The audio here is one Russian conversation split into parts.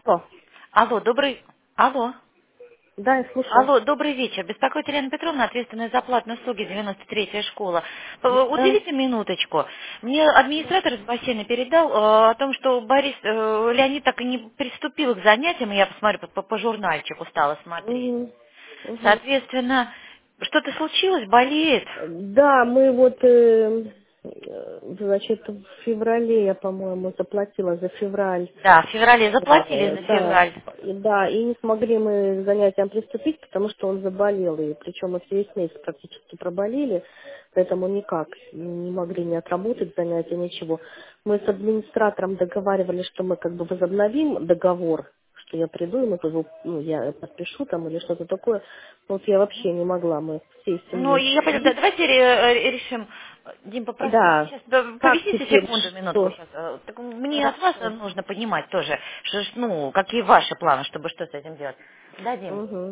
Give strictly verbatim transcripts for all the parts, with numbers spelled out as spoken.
О, Алло, добрый... Алло. да, я слушаю. Алло, добрый вечер. Беспокоит Елена Петровна, ответственная за платные услуги, девяносто третья школа. Э, Да. Уделите минуточку. Мне администратор из бассейна передал э, о том, что Борис э, Леонид так и не приступил к занятиям, и я посмотрю, по, по журнальчику стала смотреть. Мгм. Мгм. Соответственно, что-то случилось, болеет? Да, мы вот, э, э, значит, в феврале я, по-моему, заплатила за февраль. Да, в феврале заплатили Э, за Да, февраль. и да, и не смогли мы к занятиям приступить, потому что он заболел, и причем мы весь месяц практически проболели, поэтому никак не могли не отработать занятия, ничего. Мы с администратором договаривались, что мы как бы возобновим договор, что я приду, и мы его, ну, я подпишу там или что-то такое. Вот я вообще не могла, мы всей Ну, семьей я поняла, да, пришли. давайте ре- э, решим. Дим, попрошу, Да, сейчас, да, как повисите теперь, секунду, минутку что? сейчас. Так мне от вас Хорошо. нужно понимать тоже, что, ж, ну, какие ваши планы, чтобы что с этим делать. Да, Дим, Угу.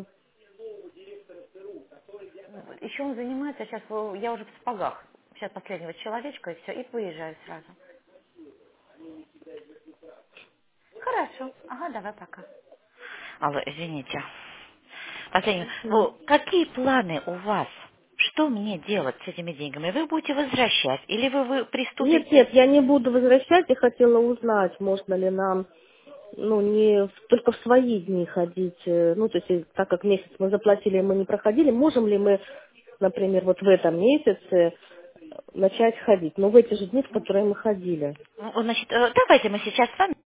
еще он занимается, сейчас я уже в сапогах. Сейчас последнего человечка, и все, и поезжаю сразу. Хорошо, ага, давай пока. Алло, извините. Последний. Угу. Ну, какие планы у вас? Что мне делать с этими деньгами? Вы будете возвращать или вы, вы Нет, приступите? нет, я не буду возвращать. Я хотела узнать, можно ли нам, ну, не в- только в свои дни ходить. э, Ну, то есть, и так как месяц мы заплатили, мы не проходили, можем ли мы, например, вот в этом месяце э, начать ходить? Ну, в эти же дни, в которые мы ходили. Ну, значит, э, давайте мы сейчас с вами